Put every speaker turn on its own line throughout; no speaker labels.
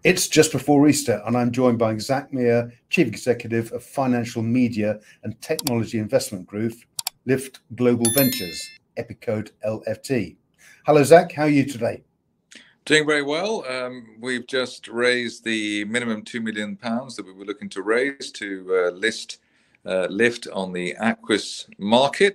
It's just before Easter, and I'm joined by Zach Meir, Chief Executive of Financial Media and Technology Investment Group, Lift Global Ventures, Epicode LFT. Hello, Zach. How are you today?
Doing very well. We've just raised the minimum £2 million that we were looking to raise to list Lift on the Aquis market.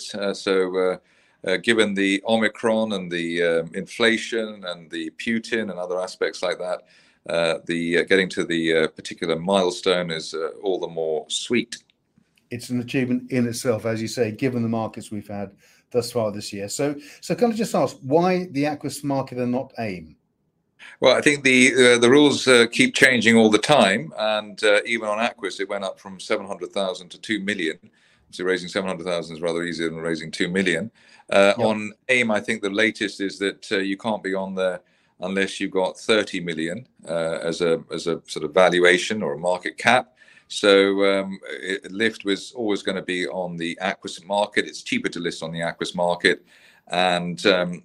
Given the Omicron and the inflation and the Putin and other aspects like that, the getting to the particular milestone is all the more sweet.
It's an achievement in itself, as you say, given the markets we've had thus far this year. So can I just ask why the Aquis market and not AIM?
Well, I think the rules keep changing all the time, and even on Aquis, it went up from 700,000 to 2 million. So raising 700,000 is rather easier than raising 2 million. Yep. On AIM, I think the latest is that you can't be on there unless you've got 30 million as a sort of valuation or a market cap. So Lift was always going to be on the Aquis market. It's cheaper to list on the Aquis market. And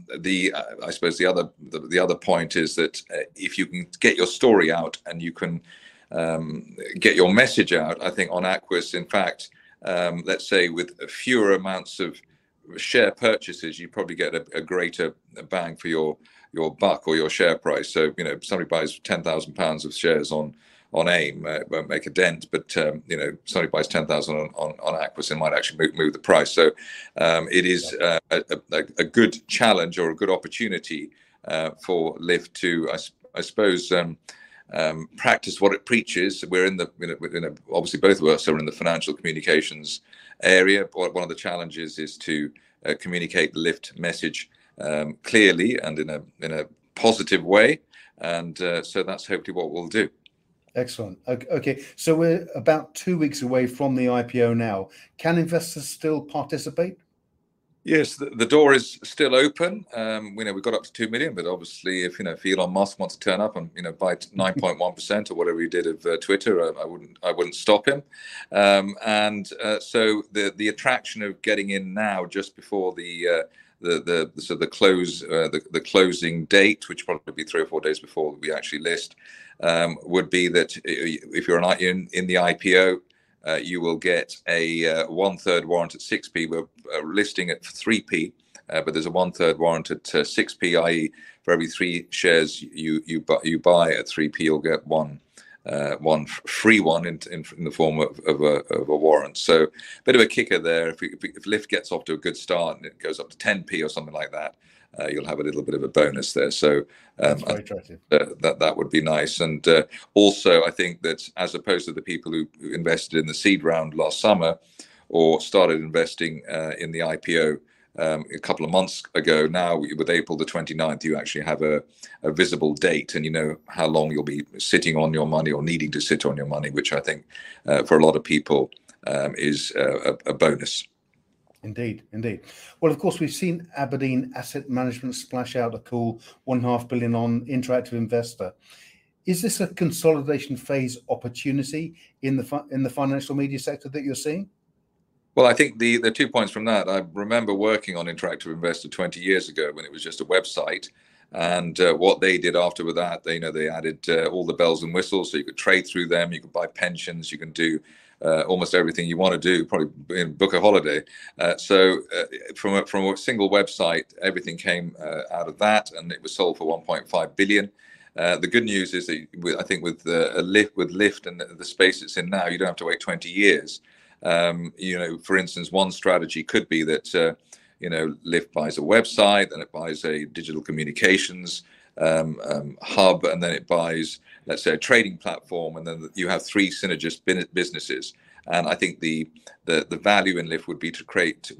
I suppose the other point is that if you can get your story out and you can get your message out, I think on Aquis, in fact, let's say with fewer amounts of share purchases, you probably get a greater bang for your buck or your share price. So somebody buys £10,000 of shares on AIM, it won't make a dent, but somebody buys 10,000 on Aquis and might actually move the price. So it is a good challenge or a good opportunity for Lift to, I suppose, practice what it preaches. We're obviously both of us are in the financial communications area. One of the challenges is to communicate the Lift message clearly and in a positive way, and so that's hopefully what we'll do.
Excellent. Okay, so we're about 2 weeks away from the IPO now. Can investors still participate?
Yes, the door is still open. We got up to 2 million, but obviously, if Elon Musk wants to turn up and buy 9.1% or whatever he did of Twitter, I wouldn't stop him. So the attraction of getting in now, just before the closing date, which will probably be 3 or 4 days before we actually list, would be that if you're in the IPO, you will get a 1/3 warrant at 6p. We're listing it for 3p, but there's a 1/3 warrant at 6p, i.e., for every 3 shares you buy at 3p, you'll get one free one in the form of a warrant. So a bit of a kicker there. If Lift gets off to a good start and it goes up to 10p or something like that, you'll have a little bit of a bonus there. So
that's very attractive.
That would be nice. And also, I think that as opposed to the people who invested in the seed round last summer or started investing in the IPO a couple of months ago, now with April the 29th, you actually have a visible date and you know how long you'll be sitting on your money or needing to sit on your money, which I think for a lot of people is a bonus.
Indeed. Well, of course, we've seen Aberdeen Asset Management splash out a cool £1.5 billion on Interactive Investor. Is this a consolidation phase opportunity in the financial media sector that you're seeing?
Well, I think the 2 points from that, I remember working on Interactive Investor 20 years ago when it was just a website. And what they did after with that, they added all the bells and whistles, so you could trade through them, you could buy pensions, you can do almost everything you want to do, probably book a holiday. So from a single website, everything came out of that, and it was sold for 1.5 billion. The good news is that I think with Lift and the space it's in now, you don't have to wait 20 years. For instance, one strategy could be that Lift buys a website, then it buys a digital communications hub, and then it buys, let's say, a trading platform, and then you have 3 synergist businesses. And I think the value in Lift would be to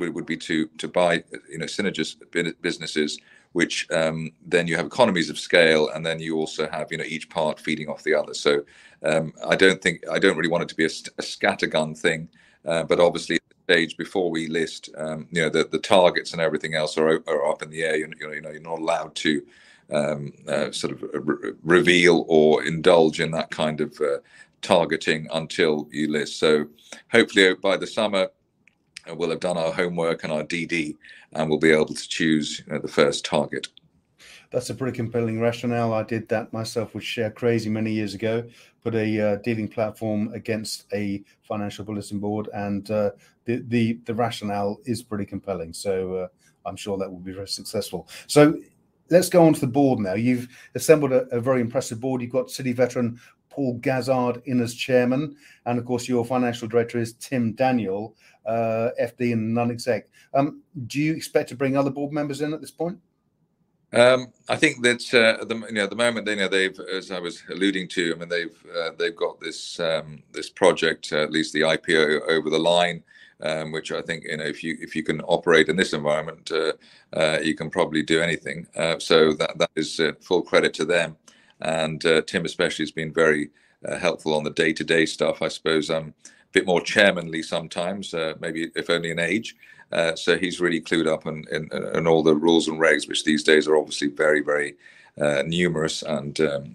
buy synergist businesses, which then you have economies of scale, and then you also have each part feeding off the other. So I don't really want it to be a scattergun thing, but obviously at the stage before we list, the targets and everything else are up in the air. You're not allowed to sort of reveal or indulge in that kind of targeting until you list. So hopefully by the summer we'll have done our homework and our DD, and we'll be able to choose the first target.
That's a pretty compelling rationale. I did that myself with Share Crazy many years ago. Put a dealing platform against a financial bulletin board, and the rationale is pretty compelling. So I'm sure that will be very successful. So let's go on to the board now. You've assembled a very impressive board. You've got City veteran Paul Gazzard in as chairman, and of course your financial director is Tim Daniel, FD and non-exec. Do you expect to bring other board members in at this point?
I think that at the moment, they've, as I was alluding to, I mean, they've got this project, at least the IPO, over the line, which I think, if you can operate in this environment, you can probably do anything. So that is full credit to them, and Tim especially has been very helpful on the day-to-day stuff. I suppose I'm a bit more chairmanly sometimes, maybe if only in age. So he's really clued up in all the rules and regs, which these days are obviously very, very numerous, and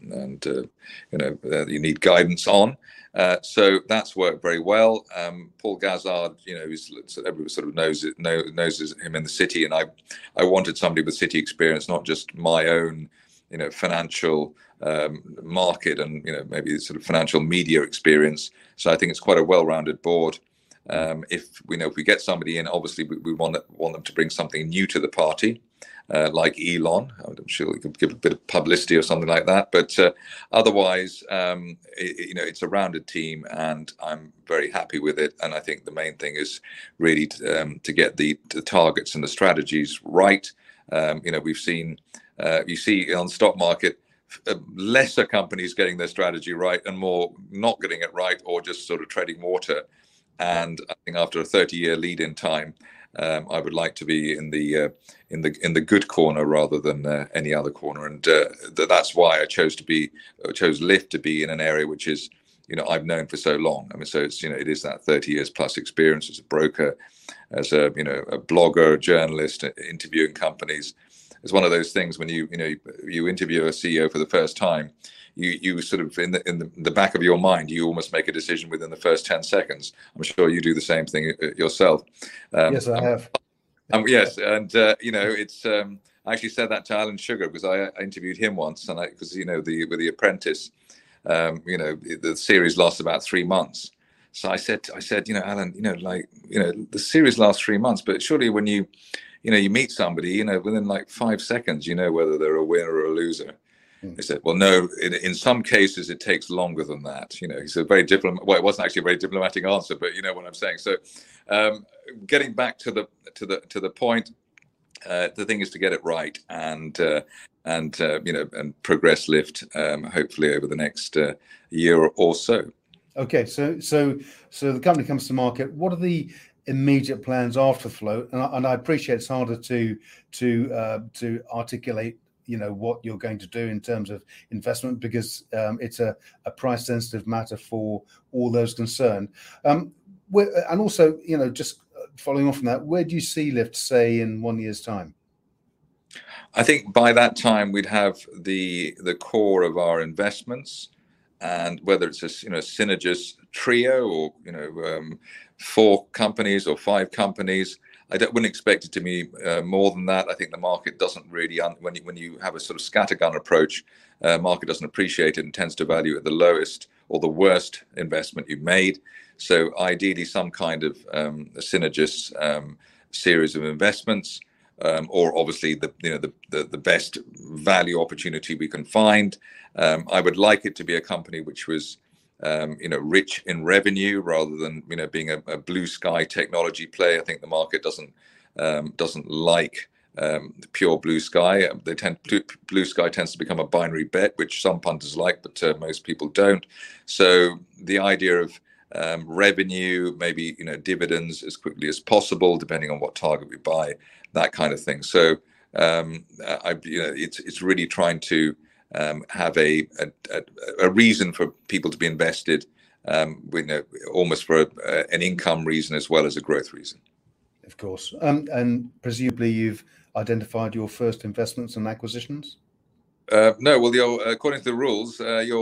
you need guidance on. So that's worked very well. Paul Gazzard, everybody sort of knows him in the city, and I wanted somebody with city experience, not just my own, financial market and maybe sort of financial media experience. So I think it's quite a well-rounded board. If we get somebody in, obviously we want them to bring something new to the party, like Elon. I'm sure we could give a bit of publicity or something like that. But otherwise, it's a rounded team, and I'm very happy with it. And I think the main thing is really to get the targets and the strategies right. We've seen, you see on the stock market, lesser companies getting their strategy right and more not getting it right, or just sort of treading water. And I think after a 30-year lead-in time, I would like to be in the good corner rather than any other corner, and that's why I chose Lift to be in an area which is, I've known for so long. I mean, so it's it is that 30 years plus experience as a broker, as a blogger, a journalist, interviewing companies. It's one of those things when you interview a CEO for the first time. You sort of in the back of your mind, you almost make a decision within the first 10 seconds. I'm sure you do the same thing yourself.
Yes, I have.
Yes, and it's. I actually said that to Alan Sugar, because I interviewed him once, and because with The Apprentice, the series lasts about 3 months. So I said, Alan, the series lasts 3 months, but surely when you meet somebody, within like 5 seconds, whether they're a winner or a loser. He said, well, no, in some cases it takes longer than that. He's a very well, it wasn't actually a very diplomatic answer, but you know what I'm saying. So getting back to the point, the thing is to get it right and progress Lift, hopefully over the next year or so.
Okay, so the company comes to market. What are the immediate plans after float? And I appreciate it's harder to articulate what you're going to do in terms of investment, because it's a price sensitive matter for all those concerned. And also, just following on from that, where do you see Lift, say, in 1 year's time?
I think by that time we'd have the core of our investments, and whether it's a synergist trio or 4 companies or 5 companies, I wouldn't expect it to be more than that. I think the market doesn't really, when you have a sort of scattergun approach, market doesn't appreciate it and tends to value at the lowest or the worst investment you've made. So ideally, some kind of a synergist series of investments, or obviously the best value opportunity we can find. I would like it to be a company which was rich in revenue rather than being a blue sky technology play. I think the market doesn't like the pure blue sky. Blue sky tends to become a binary bet, which some punters like, but most people don't. So the idea of revenue, maybe dividends as quickly as possible, depending on what target we buy, that kind of thing. So it's really trying to have a reason for people to be invested, almost for an income reason as well as a growth reason.
Of course. And presumably you've identified your first investments and acquisitions?
No, well, according to the rules,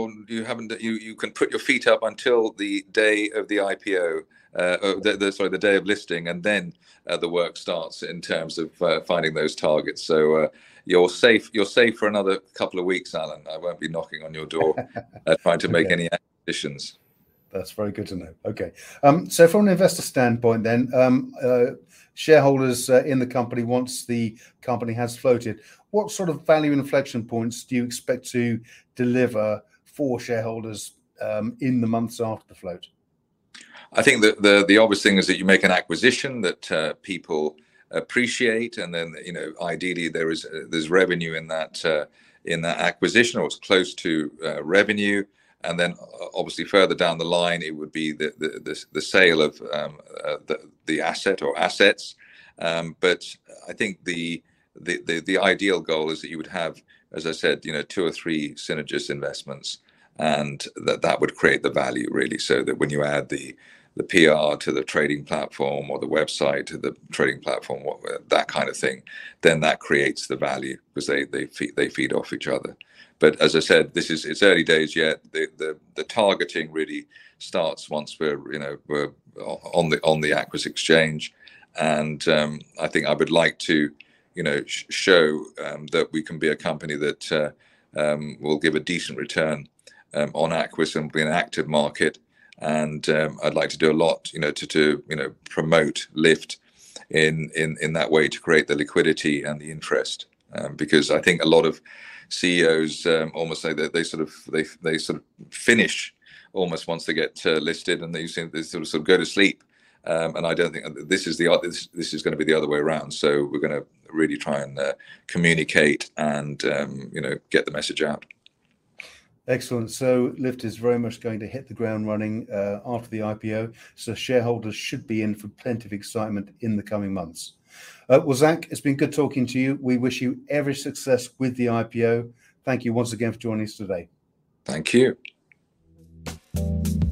you can put your feet up until the day of the IPO, the day of listing, and then the work starts in terms of finding those targets. So you're safe. You're safe for another couple of weeks, Alan. I won't be knocking on your door trying to make any acquisitions.
That's very good to know. Okay, so from an investor standpoint, then shareholders in the company, once the company has floated, what sort of value inflection points do you expect to deliver for shareholders in the months after the float?
I think that the obvious thing is that you make an acquisition that people appreciate, and then ideally there's revenue in that acquisition, or it's close to revenue. And then, obviously, further down the line, it would be the sale of the asset or assets. But I think the ideal goal is that you would have, as I said, 2 or 3 synergist investments, and that would create the value, really. So that when you add the PR to the trading platform, or the website to the trading platform, that kind of thing, then that creates the value, because they feed off each other. But as I said, it's early days yet. The targeting really starts once we're on the Aquis Exchange, and I think I would like to show that we can be a company that will give a decent return on Aquis and be an active market. And I'd like to do a lot to promote Lift in that way, to create the liquidity and the interest, because I think a lot of CEOs almost say that they sort of finish almost once they get listed, and they sort of go to sleep. And I don't think this is going to be the other way around. So we're going to really try and communicate and get the message out.
Excellent. So Lift is very much going to hit the ground running after the IPO. So shareholders should be in for plenty of excitement in the coming months. Well, Zach, it's been good talking to you. We wish you every success with the IPO. Thank you once again for joining us today.
Thank you.